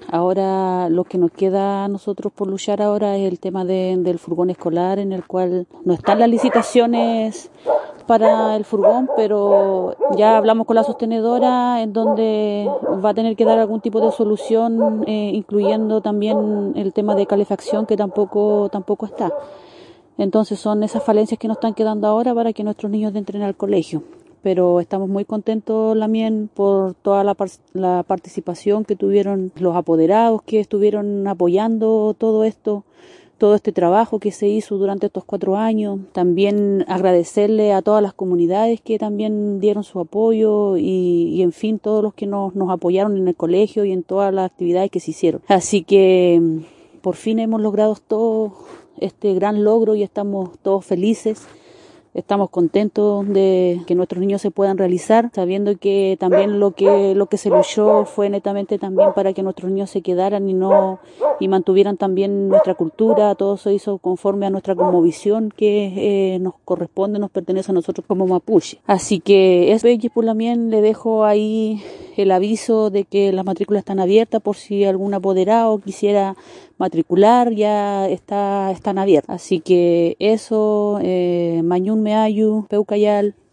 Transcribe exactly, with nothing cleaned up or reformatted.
Ahora lo que nos queda a nosotros por luchar ahora es el tema de, del furgón escolar, en el cual no están las licitaciones para el furgón, pero ya hablamos con la sostenedora en donde va a tener que dar algún tipo de solución, eh, incluyendo también el tema de calefacción, que tampoco tampoco está. Entonces son esas falencias que nos están quedando ahora para que nuestros niños entren al colegio. Pero estamos muy contentos, Lamien, por toda la, par- la participación que tuvieron los apoderados, que estuvieron apoyando todo esto, todo este trabajo que se hizo durante estos cuatro años. También agradecerle a todas las comunidades que también dieron su apoyo y, y en fin, todos los que nos, nos apoyaron en el colegio y en todas las actividades que se hicieron. Así que por fin hemos logrado todo este gran logro y estamos todos felices. Estamos contentos de que nuestros niños se puedan realizar, sabiendo que también lo que lo que se luchó fue netamente también para que nuestros niños se quedaran y no y mantuvieran también nuestra cultura. Todo se hizo conforme a nuestra cosmovisión que eh, nos corresponde, nos pertenece a nosotros como mapuche. Así que es bello, por también le dejo ahí el aviso de que las matrículas están abiertas por si algún apoderado quisiera matricular, ya está están abiertas. Así que eso, eh, Mañún Meayu, Peucayal.